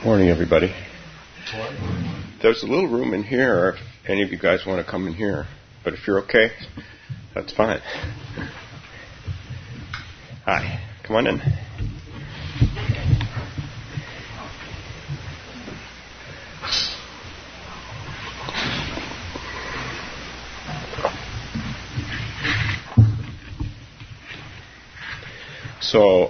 Morning, everybody. There's a little room in here if any of you guys want to come in here. But if you're okay, that's fine. Hi. Come on in. So,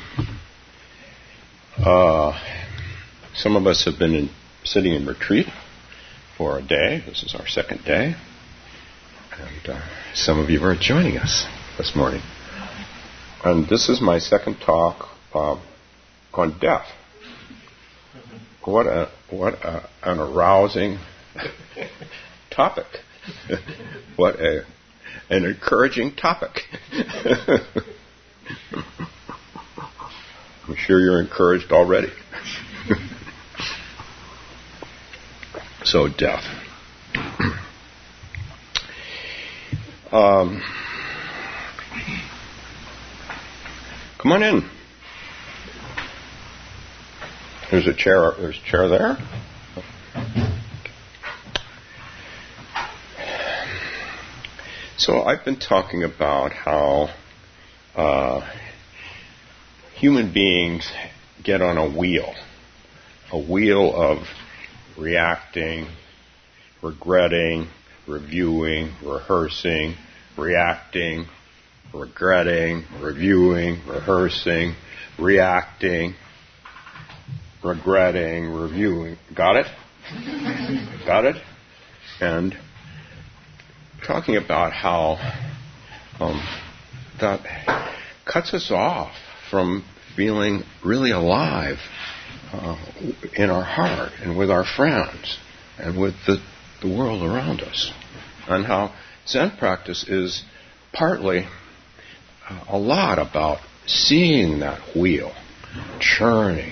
some of us have been sitting in retreat for a day. This is our second day. And some of you are joining us this morning. And this is my second talk on death. What an arousing topic. What an encouraging topic. I'm sure you're encouraged already. So, death. Come on in. There's a chair. There's a chair there. So I've been talking about how human beings get on a wheel of reacting, regretting, reviewing, rehearsing, reacting, regretting, reviewing, rehearsing, reacting, regretting, reviewing. Got it? Got it? And talking about how that cuts us off from feeling really alive in our heart and with our friends and with the world around us. And how Zen practice is partly a lot about seeing that wheel churning,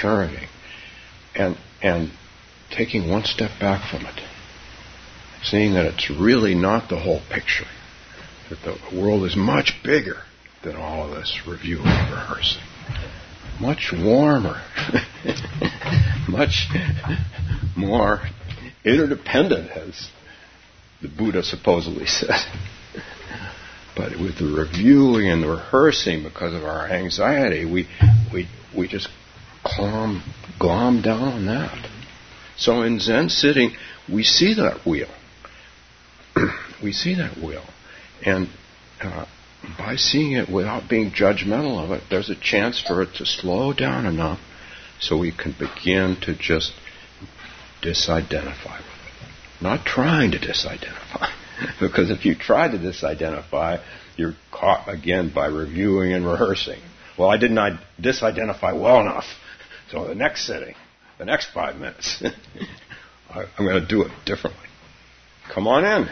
and taking one step back from it. Seeing that it's really not the whole picture. That the world is much bigger than all of this reviewing and rehearsing. Much warmer. Much more interdependent, as the Buddha supposedly said. But with the reviewing and the rehearsing, because of our anxiety, we just glom down on that. So in Zen sitting, we see that wheel. We see that wheel. And by seeing it without being judgmental of it, there's a chance for it to slow down enough so we can begin to just disidentify with it. Not trying to disidentify. Because if you try to disidentify, you're caught again by reviewing and rehearsing. Well, I didn't disidentify well enough. So the next sitting, the next 5 minutes, I'm going to do it differently. Come on in.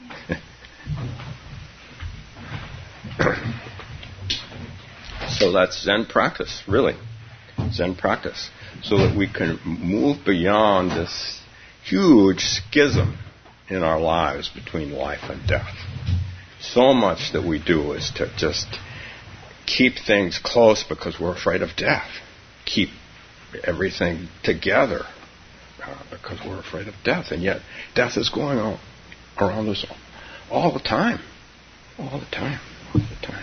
So that's Zen practice, really. Zen practice. So that we can move beyond this huge schism in our lives between life and death. So much that we do is to just keep things close because we're afraid of death. Keep everything together because we're afraid of death. And yet death is going on around us all the time. All the time. All the time.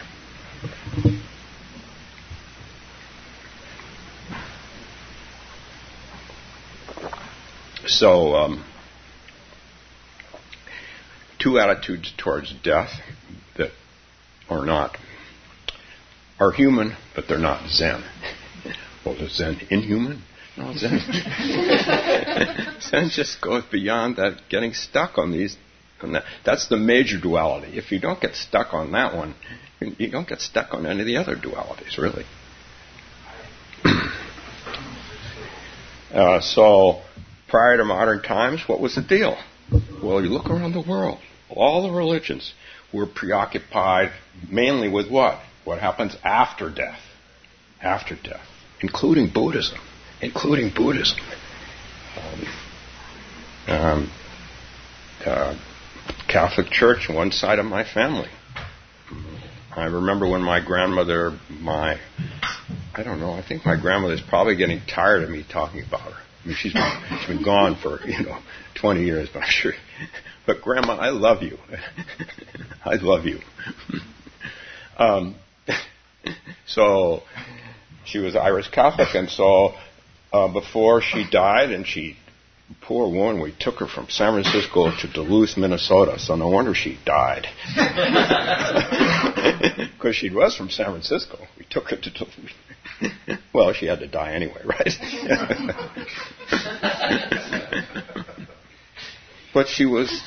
So, two attitudes towards death that are human, but they're not Zen. Well, is Zen inhuman? No, Zen. Zen just goes beyond that, getting stuck on these. That's the major duality. If you don't get stuck on that one, you don't get stuck on any of the other dualities, really. So, prior to modern times, what was the deal? Well, you look around the world. All the religions were preoccupied mainly with what? What happens after death. After death. Including Buddhism. Catholic Church, one side of my family. I remember when my grandmother, my I don't know. I think my grandmother's probably getting tired of me talking about her. I mean, she's been gone for 20 years, but I'm sure. But Grandma, I love you. I love you. So she was Irish Catholic, and so before she died, and poor woman, we took her from San Francisco to Duluth, Minnesota. So no wonder she died, because she was from San Francisco. We took her to Duluth. Well, she had to die anyway, right? But she was,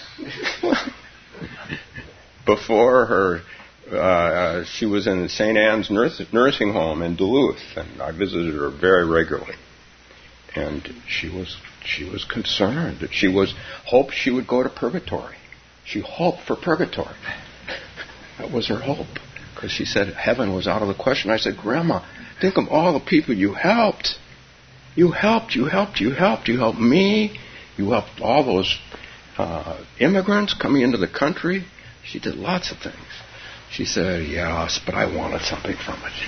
before her, she was in St. Anne's nursing home in Duluth, and I visited her very regularly. And she was concerned that hoped she would go to purgatory. She hoped for purgatory. That was her hope, because she said heaven was out of the question. I said, Grandma, think of all the people you helped. You helped me. You helped all those immigrants coming into the country. She did lots of things. She said, yes, but I wanted something from it.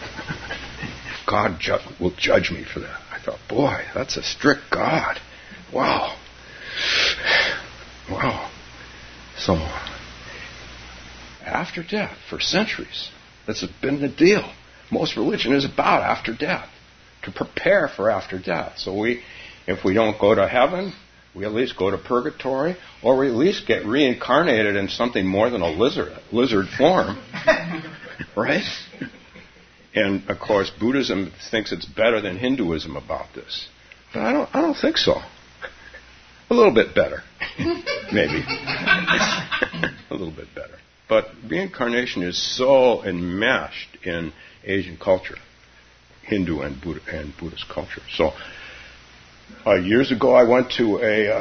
God will judge me for that. I thought, boy, that's a strict God. Wow. So, after death, for centuries, that's been the deal. Most religion is about after death, to prepare for after death. So if we don't go to heaven, we at least go to purgatory, or we at least get reincarnated in something more than a lizard form, right? And of course, Buddhism thinks it's better than Hinduism about this, but I don't think so. A little bit better, maybe. A little bit better. But reincarnation is so enmeshed in Asian culture, Hindu and Buddhist culture. So years ago, I went to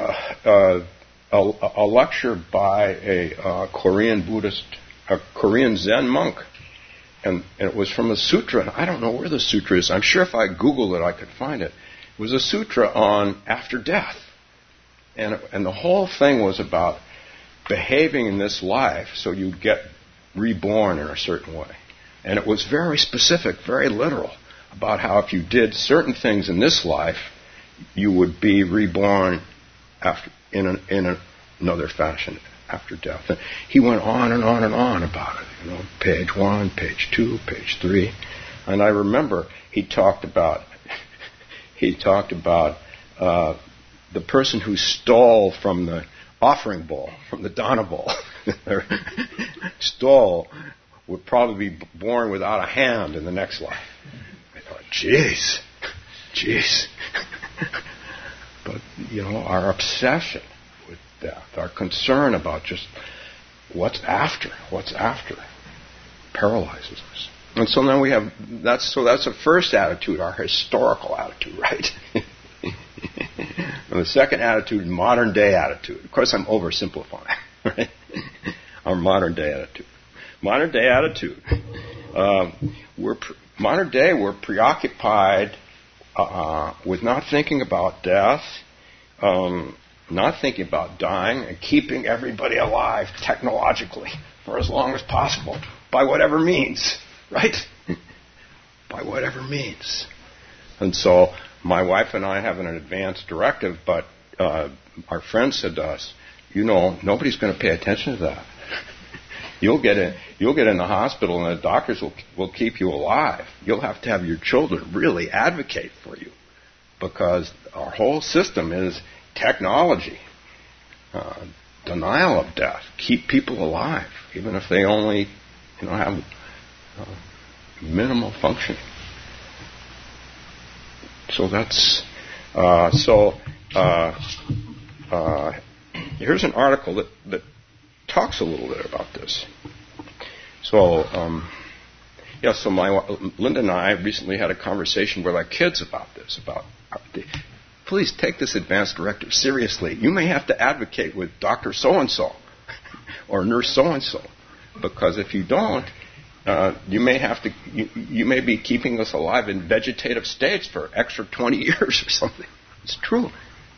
a lecture by a Korean Zen monk, and it was from a sutra. I don't know where the sutra is. I'm sure if I Googled it, I could find it. It was a sutra on after death, and the whole thing was about behaving in this life so you get reborn in a certain way. And it was very specific, very literal, about how if you did certain things in this life, you would be reborn in another fashion after death. And he went on and on and on about it. Page 1, page 2, page 3. And I remember he talked about the person who stole from the offering bowl, from the dana bowl, stole, would probably be born without a hand in the next life. I thought, jeez. But, our obsession with death, our concern about just what's after, paralyzes us. And so now we have, that's the first attitude, our historical attitude, right? And the second attitude, modern day attitude. Of course, I'm oversimplifying, right? Our modern day attitude. Modern day attitude. We're preoccupied with not thinking about death, not thinking about dying, and keeping everybody alive technologically for as long as possible, by whatever means, right? By whatever means. And so my wife and I have an advance directive, but our friend said to us, nobody's going to pay attention to that. You'll get in the hospital, and the doctors will keep you alive. You'll have to have your children really advocate for you, because our whole system is technology, denial of death, keep people alive, even if they only, have minimal functioning. So that's here's an article that talks a little bit about this. So, so Linda and I recently had a conversation with our kids about this. Please take this advance directive seriously. You may have to advocate with Dr. So-and-so or Nurse so-and-so, because if you don't, you may be keeping us alive in vegetative states for extra 20 years or something. It's true.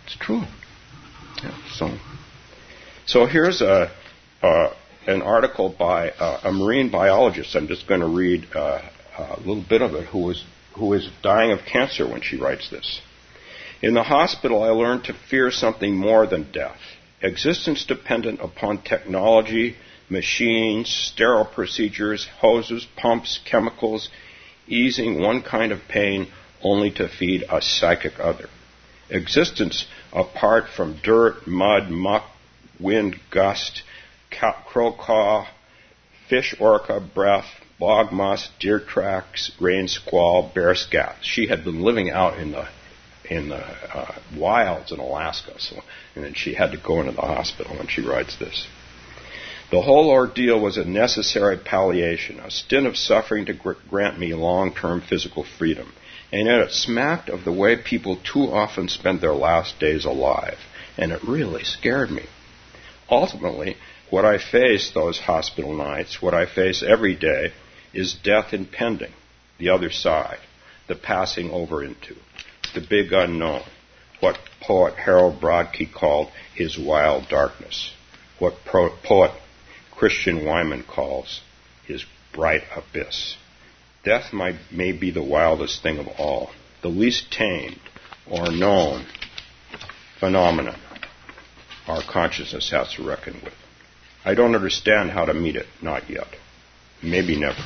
Yeah, so here's an article by a marine biologist. I'm just going to read a little bit of it, who was who is dying of cancer when she writes this. In the hospital, I learned to fear something more than death. Existence dependent upon technology, machines, sterile procedures, hoses, pumps, chemicals, easing one kind of pain only to feed a psychic other. Existence apart from dirt, mud, muck, wind, gust, crow caw, fish, orca, breath, bog moss, deer tracks, rain squall, bear scat. She had been living out in the wilds in Alaska, and then she had to go into the hospital when she writes this. The whole ordeal was a necessary palliation, a stint of suffering to grant me long-term physical freedom. And yet it smacked of the way people too often spend their last days alive, and it really scared me. Ultimately, what I face those hospital nights, what I face every day, is death impending, the other side, the passing over into, the big unknown, what poet Harold Brodkey called his wild darkness, what poet Christian Wyman calls his bright abyss. Death may be the wildest thing of all, the least tamed or known phenomenon our consciousness has to reckon with. I don't understand how to meet it, not yet. Maybe never.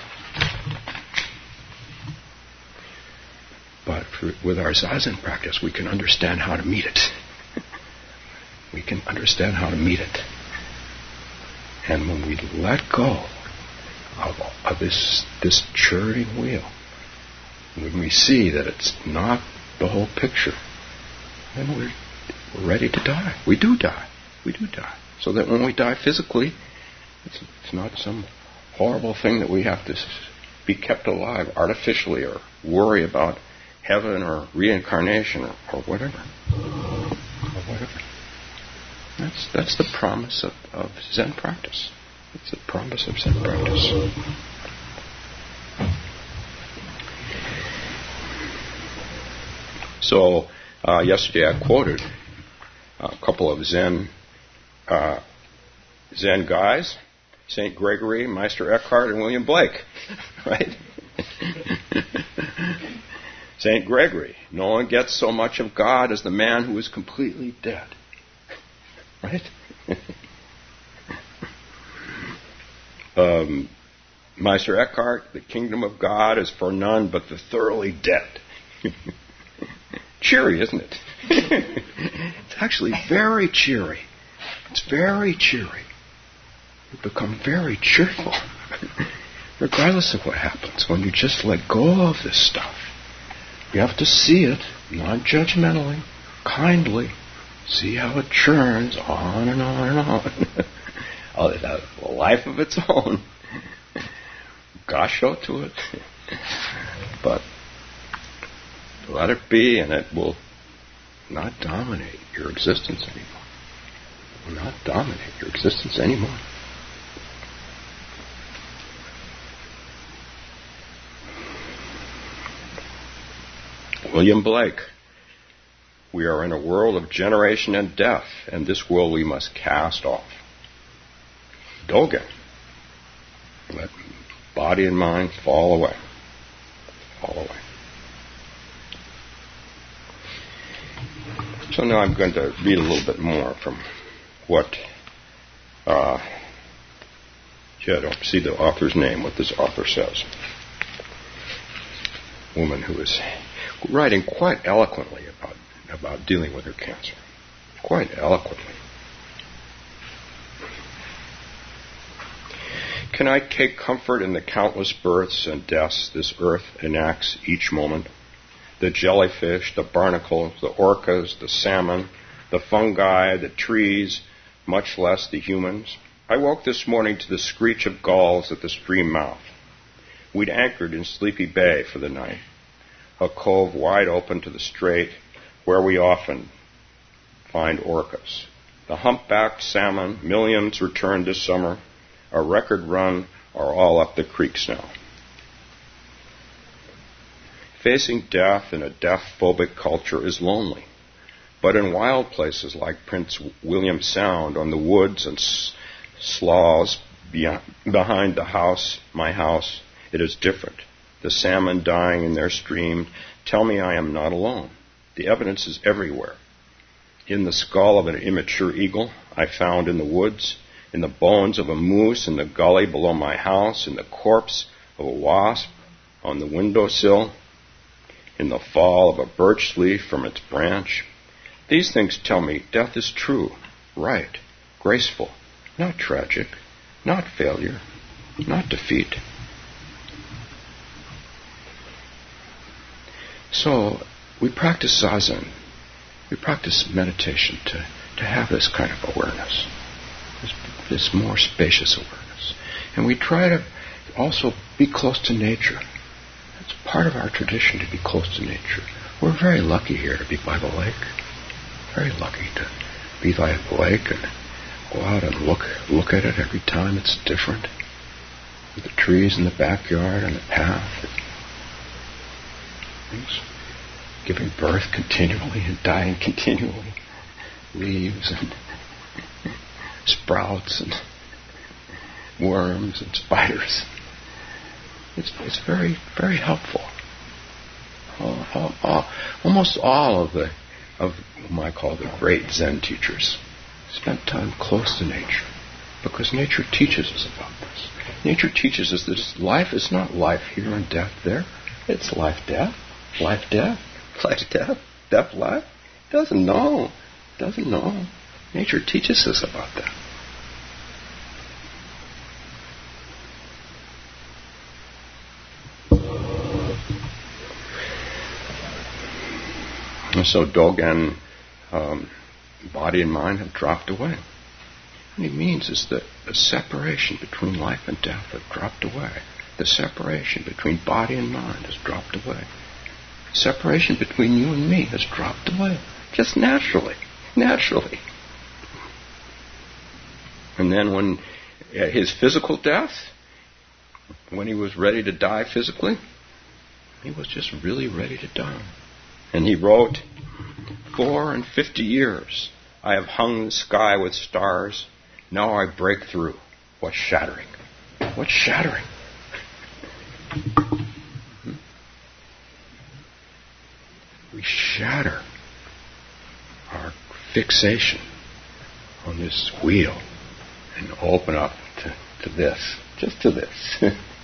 But with our Zazen practice, we can understand how to meet it. We can understand how to meet it. And when we let go of this churning wheel, when we see that it's not the whole picture, then we're ready to die. We do die. We do die. So that when we die physically, it's not some horrible thing that we have to be kept alive artificially or worry about heaven or reincarnation or whatever. That's the promise of Zen practice. It's the promise of Zen practice. So yesterday I quoted a couple of Zen guys, St. Gregory, Meister Eckhart, and William Blake, right? St. Gregory, no one gets so much of God as the man who is completely dead, right? Meister Eckhart, the kingdom of God is for none but the thoroughly dead. Cheery, isn't it? It's actually very cheery. It's very cheery. You become very cheerful, regardless of what happens, when you just let go of this stuff. You have to see it, non-judgmentally, kindly. See how it churns on and on and on. Oh, it has a life of its own. Gosh, show to it. But let it be, and it will not dominate your existence anymore. It will not dominate your existence anymore. William Blake, we are in a world of generation and death, and this world we must cast off. Dogen, let body and mind fall away. Fall away. So now I'm going to read a little bit more from what, I don't see the author's name, what this author says. A woman who is writing quite eloquently about dealing with her cancer. Quite eloquently. Can I take comfort in the countless births and deaths this earth enacts each moment? The jellyfish, the barnacles, the orcas, the salmon, the fungi, the trees, much less the humans. I woke this morning to the screech of gulls at the stream mouth. We'd anchored in Sleepy Bay for the night, a cove wide open to the strait where we often find orcas. The humpbacked salmon, millions returned this summer. A record run are all up the creeks now. Facing death in a death-phobic culture is lonely. But in wild places like Prince William Sound, on the woods and sloughs behind the house, my house, it is different. the salmon dying in their stream tell me I am not alone. The evidence is everywhere. In the skull of an immature eagle I found in the woods, in the bones of a moose in the gully below my house, in the corpse of a wasp on the windowsill, in the fall of a birch leaf from its branch. These things tell me death is true, right, graceful, not tragic, not failure, not defeat. So we practice zazen, we practice meditation to have this kind of awareness, this more spacious awareness. And we try to also be close to nature. It's part of our tradition to be close to nature. We're very lucky here to be by the lake. Very lucky to be by the lake and go out and look at it every time it's different. With the trees in the backyard and the path. Things giving birth continually and dying continually. Leaves and sprouts and worms and spiders. It's very, very helpful. Almost all of whom I call the great Zen teachers spent time close to nature, because nature teaches us about this. Nature teaches us that life is not life here and death there. It's life, death, life, death, life, death, death, life. Doesn't know. Nature teaches us about that. And so Dogen, body and mind have dropped away. What he means is that the separation between life and death have dropped away. The separation between body and mind has dropped away. The separation between you and me has dropped away. Just naturally. And then when his physical death, when he was ready to die physically, he was just really ready to die. And he wrote, 450 years I have hung the sky with stars. Now I break through. What's shattering? What's shattering? We shatter our fixation on this wheel and open up to this, just to this.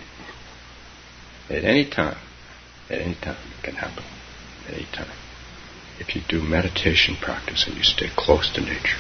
At any time it can happen. At any time. If you do meditation practice and you stay close to nature.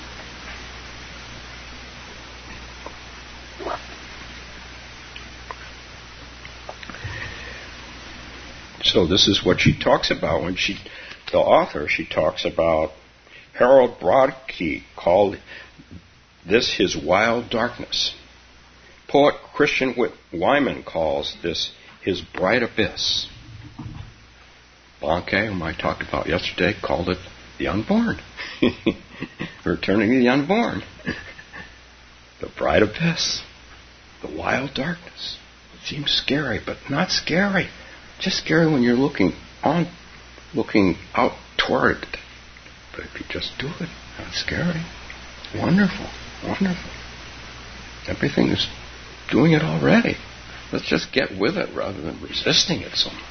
So this is what she talks about when she talks about Harold Brodkey called this his wild darkness. Poet Christian Wyman calls this his bright abyss. Blanke, whom I talked about yesterday, called it the unborn. Returning to the unborn. The bright abyss. The wild darkness. It seems scary, but not scary. Just scary when you're looking out toward it. But if you just do it, not scary. Wonderful. Everything is doing it already. Let's just get with it rather than resisting it so much.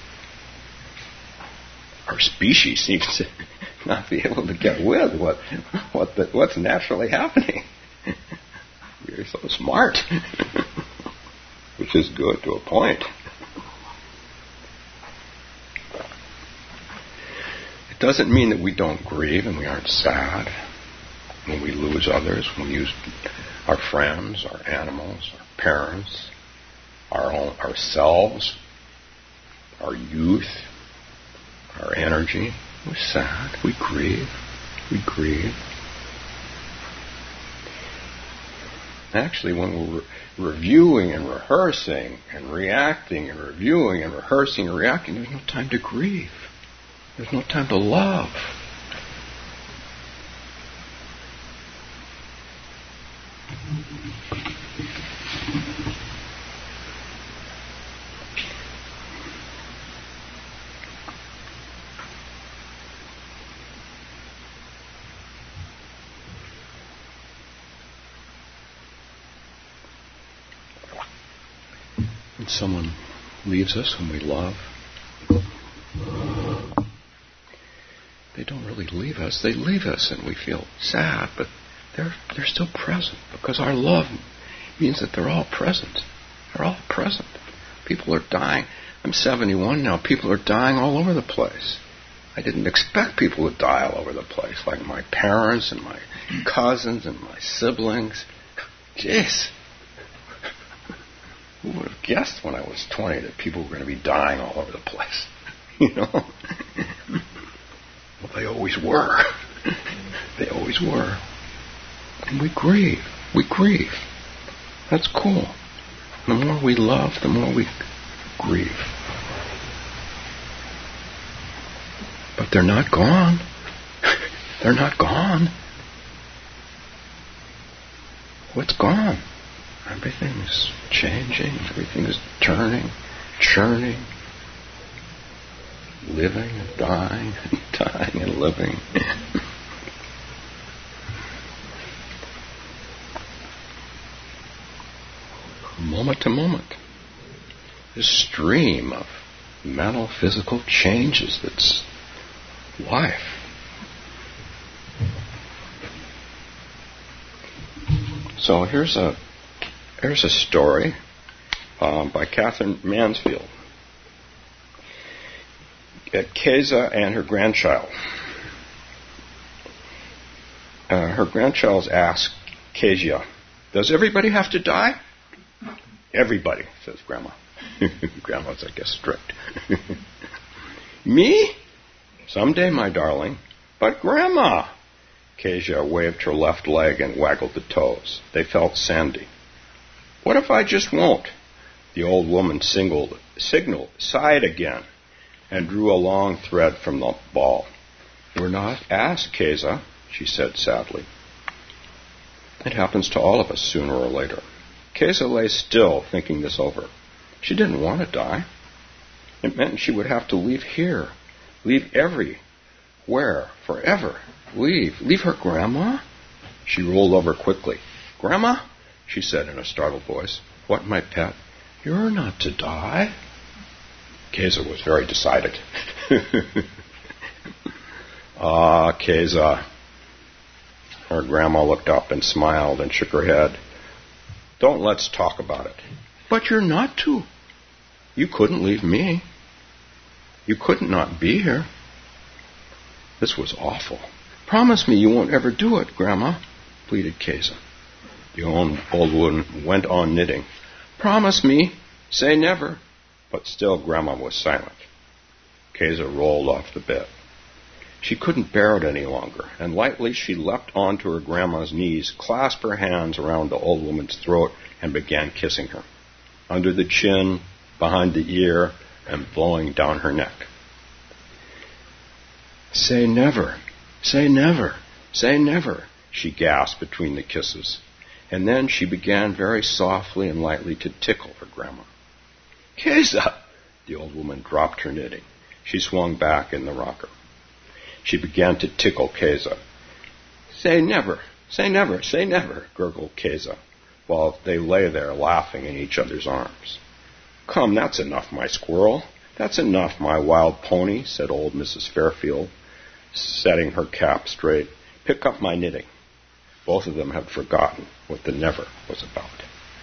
Our species seems to not be able to get with what's naturally happening. We're so smart, which is good to a point. It doesn't mean that we don't grieve and we aren't sad when we lose others, when we lose our friends, our animals, our parents, ourselves, our youth, our energy. We're sad. We grieve. Actually, when we're reviewing and rehearsing and reacting and reviewing and rehearsing and reacting, there's no time to grieve. There's no time to love. Someone leaves us, whom we love, they don't really leave us. They leave us and we feel sad, but they're still present because our love means that they're all present. They're all present. People are dying. I'm 71 now. People are dying all over the place. I didn't expect people to die all over the place, like my parents and my cousins and my siblings. Jeez. Who would have guessed when I was 20 that people were going to be dying all over the place? You know? Well, they always were. They always were. And we grieve. We grieve. That's cool. The more we love, the more we grieve. But they're not gone. They're not gone. What's gone? Everything is changing. Everything is turning, churning, living and dying and living. Moment to moment. This stream of mental, physical changes that's life. So here's a story by Catherine Mansfield. Keza and her grandchild. Her grandchild asked Kezia, "Does everybody have to die?" "Everybody," says Grandma. Grandma's, I guess, strict. "Me? Someday, my darling." "But Grandma!" Kezia waved her left leg and waggled the toes. They felt sandy. "What if I just won't?" The old woman signaled, sighed again, and drew a long thread from the ball. "We're not asked, Kezia," she said sadly. It happens to all of us sooner or later. Kezia lay still, thinking this over. She didn't want to die. It meant she would have to leave here, leave everywhere, forever. Leave her grandma? She rolled over quickly. "Grandma?" she said in a startled voice. "What, my pet? You're not to die." Kezia was very decided. "Ah, Kezia." Her grandma looked up and smiled and shook her head. "Don't let's talk about it." "But you're not to. You couldn't leave me. You couldn't not be here." This was awful. "Promise me you won't ever do it, Grandma," pleaded Kezia. The old woman went on knitting. "Promise me. Say never." But still Grandma was silent. Kezia rolled off the bed. She couldn't bear it any longer, and lightly she leapt onto her grandma's knees, clasped her hands around the old woman's throat, and began kissing her, under the chin, behind the ear, and blowing down her neck. "Say never, say never, say never," she gasped between the kisses. And then she began very softly and lightly to tickle her grandma. "Kezia!" The old woman dropped her knitting. She swung back in the rocker. She began to tickle Kezia. "Say never, say never, say never," gurgled Kezia, while they lay there laughing in each other's arms. "Come, that's enough, my squirrel. That's enough, my wild pony," said old Mrs. Fairfield, setting her cap straight. "Pick up my knitting." Both of them had forgotten what the never was about.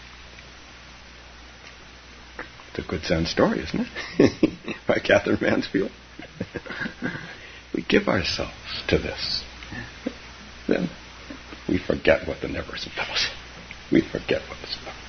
It's a good Zen story, isn't it? By Catherine Mansfield. We give ourselves to this. Then we forget what the never is about. We forget what it's about.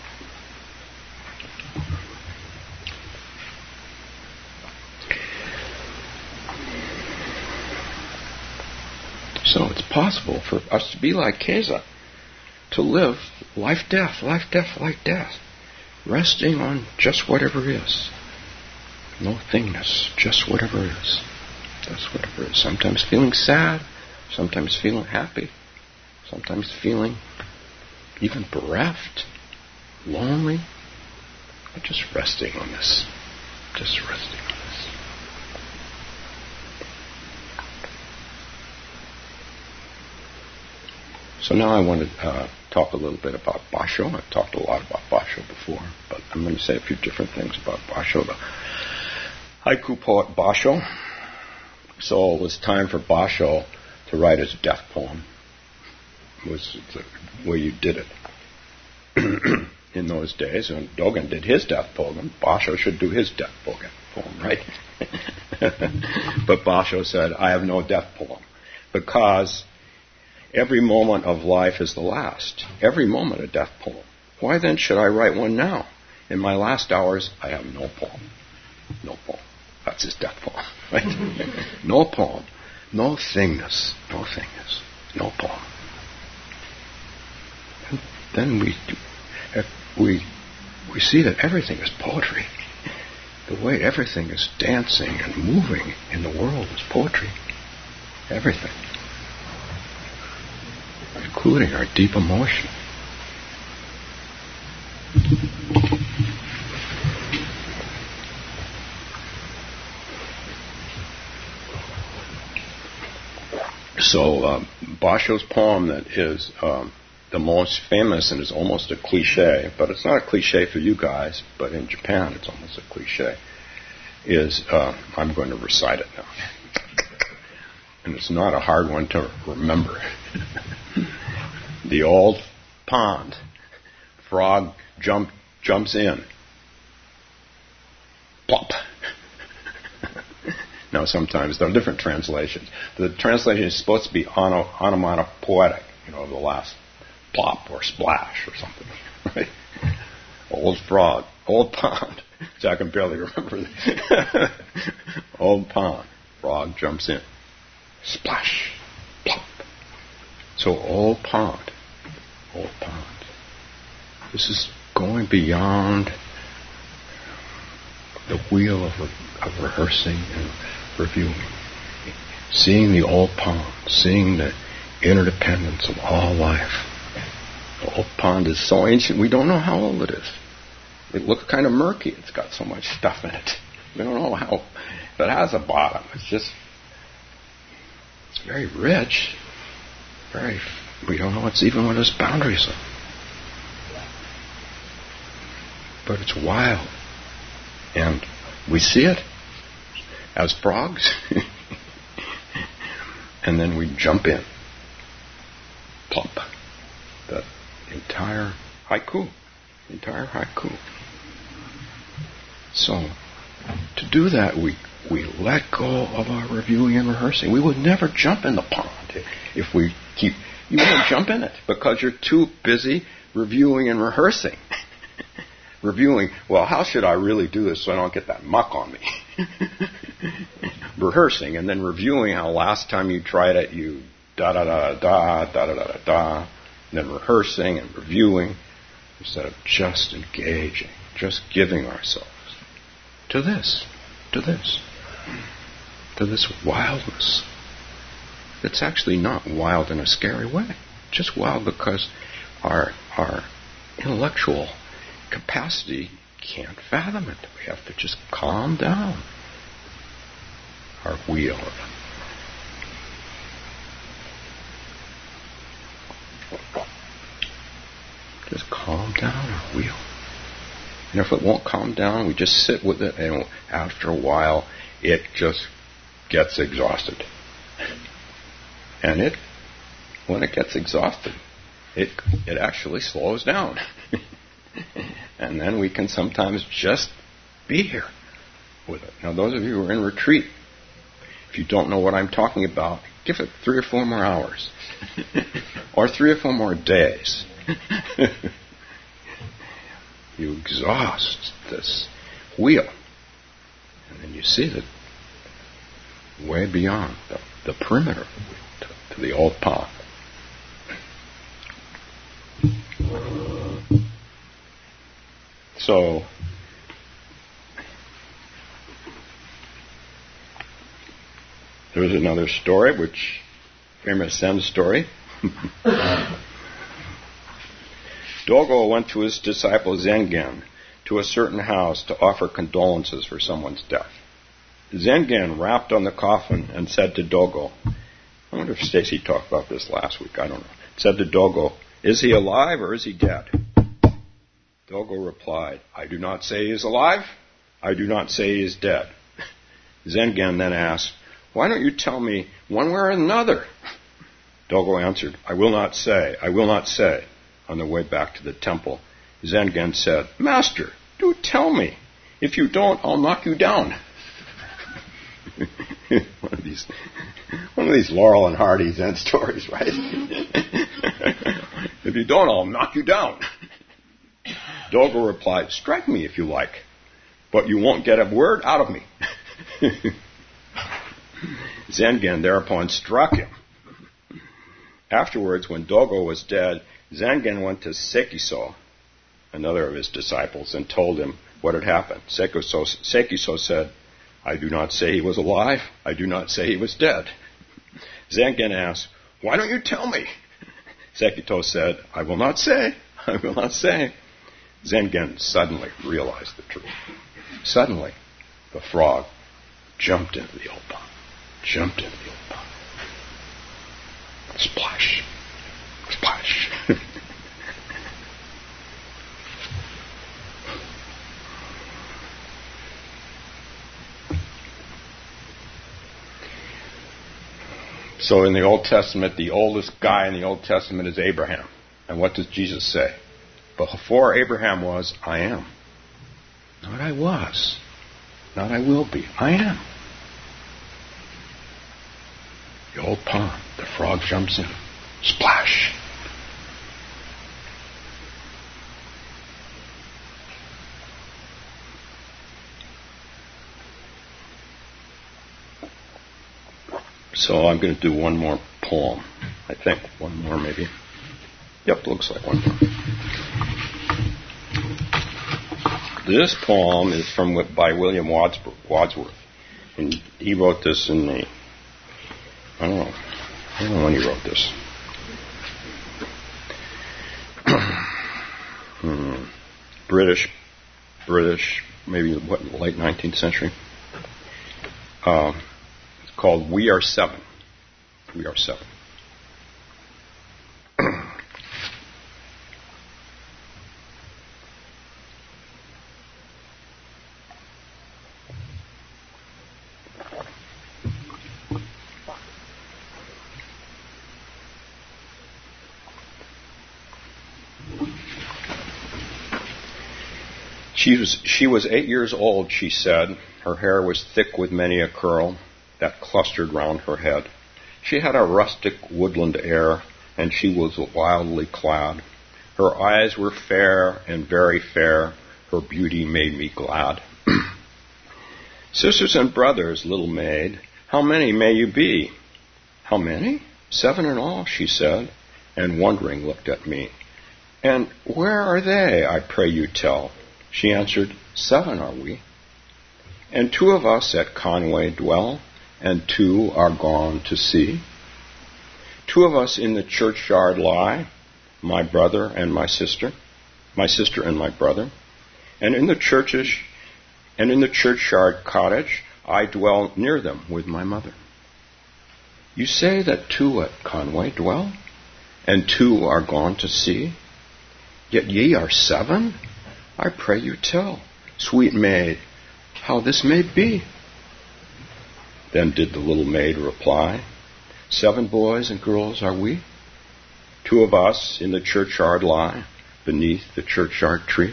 So it's possible for us to be like Kezia, to live life, death, life, death, life, death, resting on just whatever is. No thingness, just whatever is. Just whatever is. Sometimes feeling sad, sometimes feeling happy, sometimes feeling even bereft, lonely, but just resting on this. Just resting on this. So now I want to talk a little bit about Basho. I've talked a lot about Basho before, but I'm going to say a few different things about Basho. The haiku poet Basho. So it was time for Basho to write his death poem. It was the way you did it in those days. When Dogen did his death poem, Basho should do his death poem, right? But Basho said, I have no death poem, because every moment of life is the last. Every moment a death poem. Why then should I write one now? In my last hours, I have no poem. No poem. That's his death poem, right? No poem. No thingness. No thingness. No poem. And then we see that everything is poetry. The way everything is dancing and moving in the world is poetry. Everything. Including our deep emotion. So, Basho's poem that is the most famous and is almost a cliche, but it's not a cliche for you guys, but in Japan it's almost a cliche, is, I'm going to recite it now. And it's not a hard one to remember. The old pond, frog jumps in. Plop. Now sometimes there are different translations. The translation is supposed to be onomatopoetic, the last plop or splash or something, right? Old frog, old pond. So I can barely remember that. Old pond, frog jumps in. Splash, plop. So old pond. This is going beyond the wheel of rehearsing and reviewing. Seeing the old pond, seeing the interdependence of all life. The old pond is so ancient, we don't know how old it is. It looks kind of murky. It's got so much stuff in it. We don't know how. If it has a bottom, it's very rich. We don't know even what its boundaries are. But it's wild. And we see it as frogs. And then we jump in. Plop. The entire haiku. So, to do that, we let go of our reviewing and rehearsing. We would never jump in the pond if we keep... You won't jump in it because you're too busy reviewing and rehearsing. Reviewing, well, how should I really do this so I don't get that muck on me? Rehearsing and then reviewing how last time you tried it, you da-da-da-da-da, and then rehearsing and reviewing instead of just engaging, just giving ourselves to this wildness. It's actually not wild in a scary way. Just wild because our intellectual capacity can't fathom it. We have to just calm down our wheel. Just calm down our wheel. And if it won't calm down, we just sit with it, and after a while, it just gets exhausted. And when it gets exhausted, it actually slows down. And then we can sometimes just be here with it. Now, those of you who are in retreat, if you don't know what I'm talking about, give it 3 or 4 more hours. Or 3 or 4 more days. You exhaust this wheel. And then you see that way beyond the perimeter of the wheel to the old pond. So, there's another story, famous Zen story. Dogo went to his disciple Zengen to a certain house to offer condolences for someone's death. Zengen rapped on the coffin and said to Dogo, I wonder if Stacy talked about this last week, I don't know, said to Dogo, Is he alive or is he dead? Dolgo replied, I do not say he is alive. I do not say he is dead. Zengen then asked, why don't you tell me one way or another? Dolgo answered, I will not say, I will not say. On the way back to the temple, Zengen said, Master, do tell me. If you don't, I'll knock you down. one of these Laurel and Hardy Zen stories, right? If you don't, I'll knock you down. Dolgo replied, strike me if you like, but you won't get a word out of me. Zengen thereupon struck him. Afterwards, when Dolgo was dead, Zengen went to Sekiso, another of his disciples, and told him what had happened. Sekiso said, I do not say he was alive. I do not say he was dead. Zengen asked, why don't you tell me? Sekiso said, I will not say. I will not say. Zengen suddenly realized the truth. Suddenly, the frog jumped into the old pond. Jumped into the old pond. Splash. Splash. So in the Old Testament, the oldest guy in the Old Testament is Abraham. And what does Jesus say? Before Abraham was, I am. Not I was. Not I will be. I am. The old pond. The frog jumps in. Splash. So I'm going to do one more poem. I think one more maybe. Yep, looks like one more. This poem is by William Wadsworth. And he wrote this in the, I don't know when he wrote this. British, maybe late 19th century. It's called We Are Seven. We Are Seven. She was 8 years old, she said. Her hair was thick with many a curl that clustered round her head. She had a rustic woodland air, and she was wildly clad. Her eyes were fair and very fair. Her beauty made me glad. Sisters and brothers, little maid, how many may you be? How many? 7 in all, she said, and wondering looked at me. And where are they, I pray you tell? She answered, 7 are we. And 2 of us at Conway dwell, and 2 are gone to sea. 2 of us in the churchyard lie, my brother and my sister and my brother. And in the churchyard cottage, I dwell near them with my mother. You say that 2 at Conway dwell, and 2 are gone to sea? Yet ye are 7? I pray you tell, sweet maid, how this may be. Then did the little maid reply, 7 boys and girls are we. 2 of us in the churchyard lie, beneath the churchyard tree.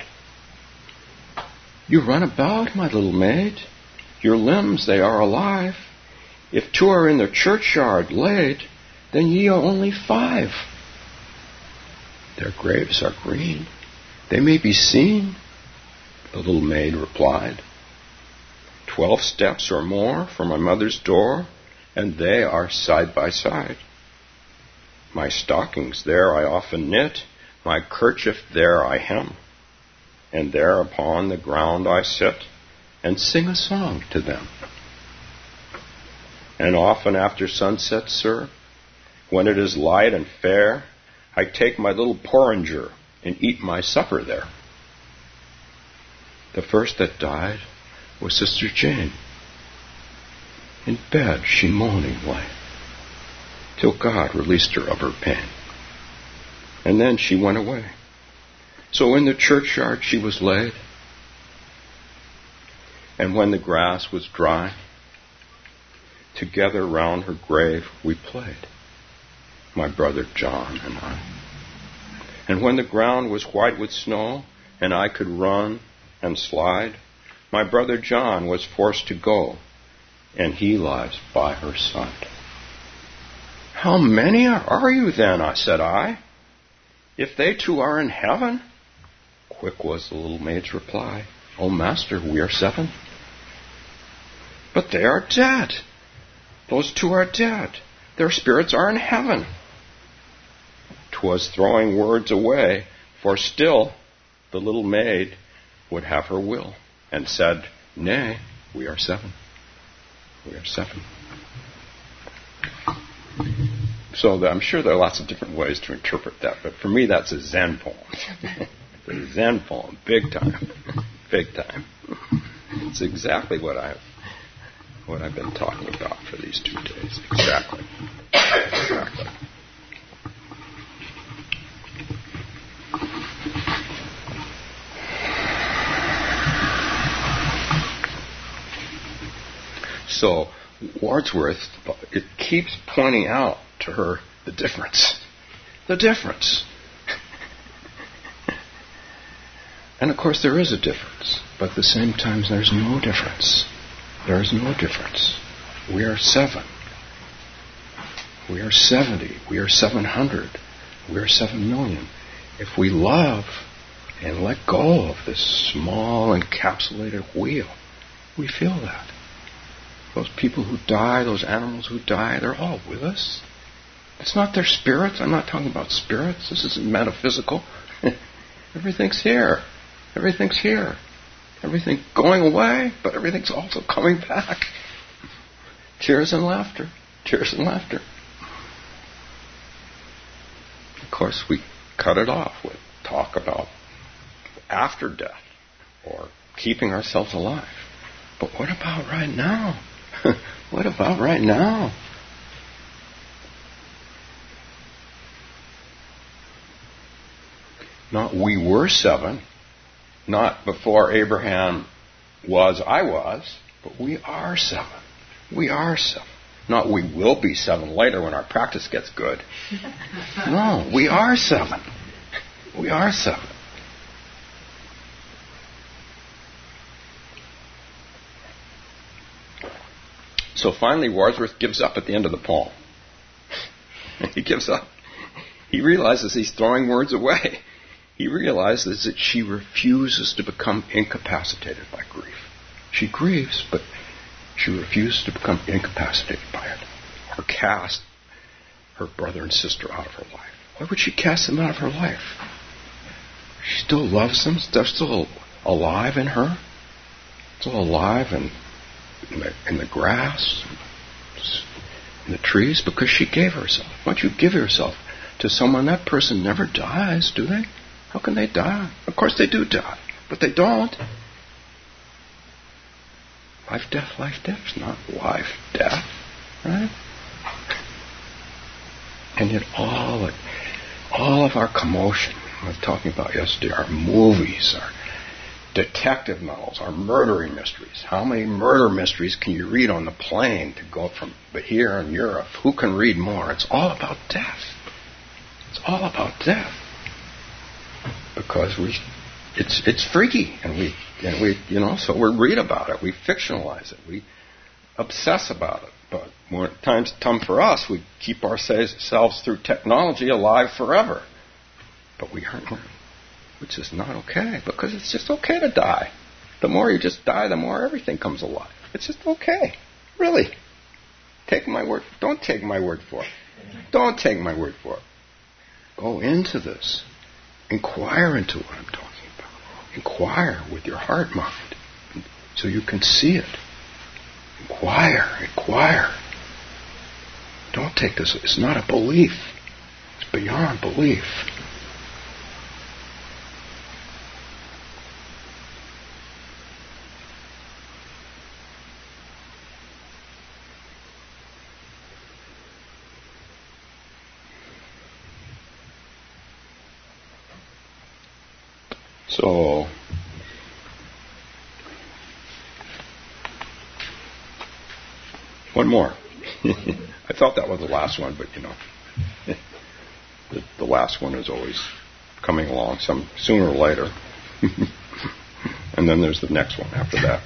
You run about, my little maid, your limbs they are alive. If 2 are in the churchyard laid, then ye are only 5. Their graves are green. They may be seen, the little maid replied. 12 steps or more from my mother's door, and they are side by side. My stockings there I often knit, my kerchief there I hem, and there upon the ground I sit, and sing a song to them. And often after sunset, sir, when it is light and fair, I take my little porringer and eat my supper there. The first that died was Sister Jane. In bed she moaning lay, till God released her of her pain. And then she went away. So in the churchyard she was laid. And when the grass was dry, together round her grave we played, my brother John and I. And when the ground was white with snow, and I could run and slide, my brother John was forced to go, and he lies by her side. How many are you then, said I, if they too are in heaven? Quick was the little maid's reply, O Master, we are 7. But they are dead. Those 2 are dead. Their spirits are in heaven. 'Twas throwing words away, for still the little maid would have her will, and said, Nay, we are 7. We are 7. So I'm sure there are lots of different ways to interpret that, but for me that's a Zen poem. It's a Zen poem, big time. Big time. It's exactly what I've been talking about for these 2 days. Exactly. So Wordsworth, it keeps pointing out to her the difference. The difference. And of course there is a difference, but at the same time there's no difference. There is no difference. We are 7. We are 70. We are 700. We are 7 million. If we love and let go of this small encapsulated wheel, we feel that. Those people who die, those animals who die, they're all with us. It's not their spirits. I'm not talking about spirits. This isn't metaphysical. Everything's here. Everything's here. Everything going away, but everything's also coming back. Tears and laughter. Tears and laughter. Of course, we cut it off with talk about after death or keeping ourselves alive. But what about right now? What about right now? Not we were 7, not before Abraham was, I was, but we are 7. We are 7. Not we will be 7 later when our practice gets good. No, we are 7. We are 7. So finally Wordsworth gives up at the end of the poem. He gives up. He realizes he's throwing words away. He realizes that she refuses to become incapacitated by grief. She grieves, but she refuses to become incapacitated by it or cast her brother and sister out of her life. Why would she cast them out of her life? She still loves them. They're still alive in her. Still alive in the grass, in the trees, because she gave herself. Once you give yourself to someone, that person never dies, do they? How can they die? Of course they do die, but they don't. Life, death, it's not life, death, right? And yet all of our commotion, I was talking about yesterday, our movies, our detective novels, our murdering mysteries. How many murder mysteries can you read on the plane to go from here in Europe? Who can read more? It's all about death. It's all about death. Because it's freaky, and we so we read about it, we fictionalize it, we obsess about it. But when times come for us, we keep ourselves through technology alive forever. But we aren't, which is not okay, because it's just okay to die. The more you just die, the more everything comes alive. It's just okay, really. Take my word. Don't take my word for it. Don't take my word for it. Go into this. Inquire into what I'm talking about. Inquire with your heart mind so you can see it. Inquire. Don't take this. It's not a belief. It's beyond belief. So, one more. I thought that was the last one, but the last one is always coming along sooner or later. And then there's the next one after that.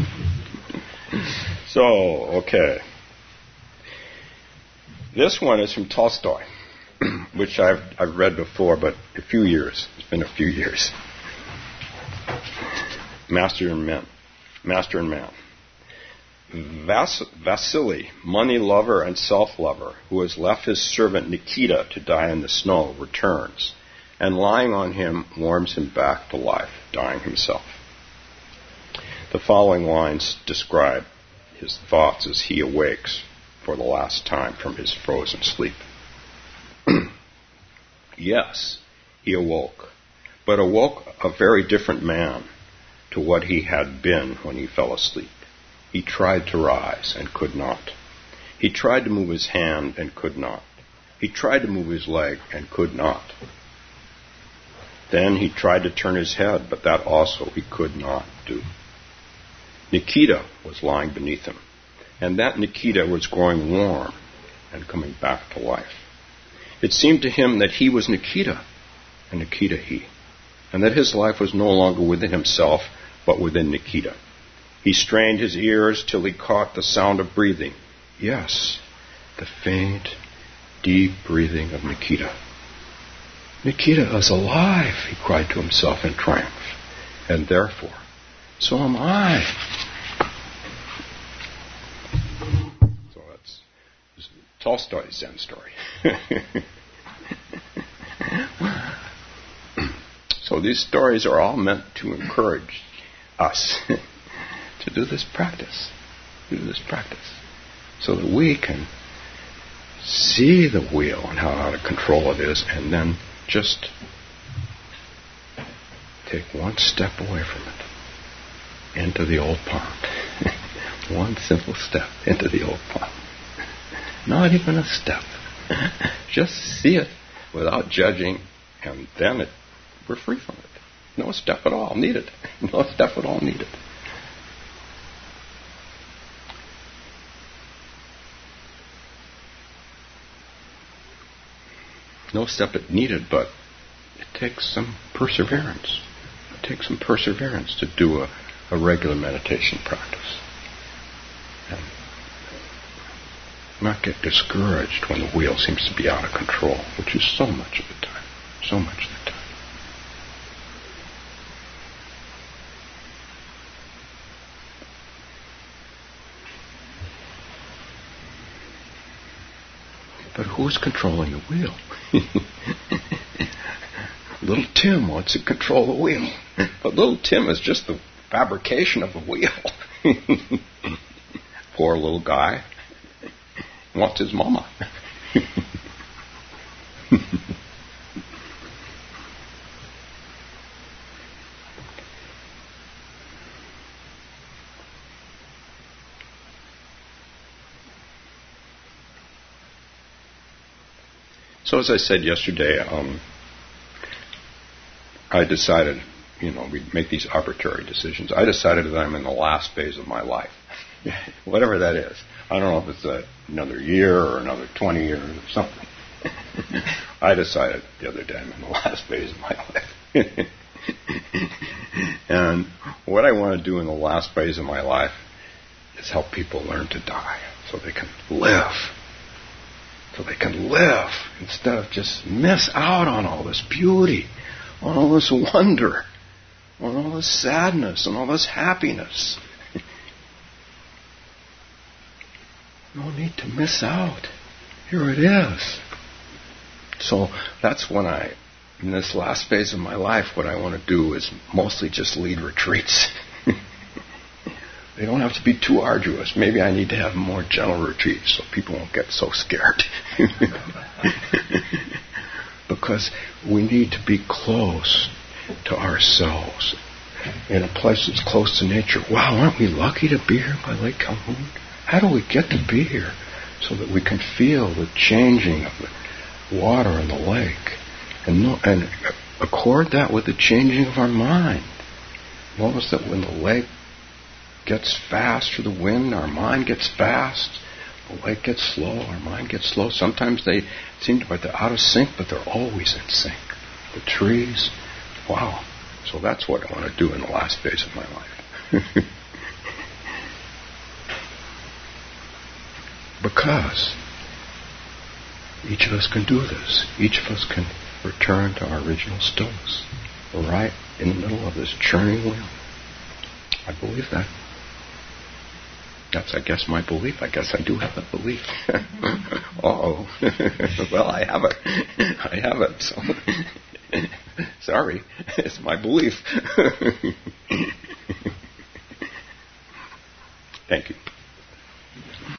So, okay. This one is from Tolstoy, which I've read before, but a few years. It's been a few years. Master and Man. Vasily, money lover and self-lover, who has left his servant Nikita to die in the snow, returns, and lying on him warms him back to life, dying himself. The following lines describe his thoughts as he awakes for the last time from his frozen sleep. Yes, he awoke, but awoke a very different man to what he had been when he fell asleep. He tried to rise and could not. He tried to move his hand and could not. He tried to move his leg and could not. Then he tried to turn his head, but that also he could not do. Nikita was lying beneath him, and that Nikita was growing warm and coming back to life. It seemed to him that he was Nikita, and Nikita he, and that his life was no longer within himself, but within Nikita. He strained his ears till he caught the sound of breathing. Yes, the faint, deep breathing of Nikita. Nikita is alive, he cried to himself in triumph, and therefore, so am I. So that's Tolstoy's Zen story. So these stories are all meant to encourage us to do this practice, so that we can see the wheel and how to control it is, and then just take one step away from it into the old pond. One simple step into the old pond. Not even a step. Just see it without judging, and then we're free from it. No step at all needed. No step at all needed. No step needed, but it takes some perseverance. It takes some perseverance to do a regular meditation practice. And not get discouraged when the wheel seems to be out of control, which is so much of the time. So much of the time. But who's controlling the wheel? Little Tim wants to control the wheel. But little Tim is just the fabrication of the wheel. Poor little guy wants his mama. So as I said yesterday, I decided, we make these arbitrary decisions. I decided that I'm in the last phase of my life, whatever that is. I don't know if it's another year or another 20 years or something. I decided the other day I'm in the last phase of my life. And what I want to do in the last phase of my life is help people learn to die so they can live. So they can live instead of just miss out on all this beauty, on all this wonder, on all this sadness, on all this happiness. No need to miss out. Here it is. So that's when in this last phase of my life, what I want to do is mostly just lead retreats. They don't have to be too arduous. Maybe I need to have more gentle retreats so people won't get so scared. Because we need to be close to ourselves, in a place that's close to nature. Wow, aren't we lucky to be here by Lake Calhoun? How do we get to be here so that we can feel the changing of the water in the lake? And accord that with the changing of our mind. Notice that when the leg gets fast for the wind, our mind gets fast. The leg gets slow, our mind gets slow. Sometimes they seem to be out of sync, but they're always in sync. The trees, wow. So that's what I want to do in the last days of my life. Because each of us can do this. Each of us can return to our original stillness. We're right in the middle of this churning wheel. I believe that. That's, I guess, my belief. I guess I do have a belief. Uh-oh. Well, I have it. I have it. So, sorry. It's my belief. Thank you.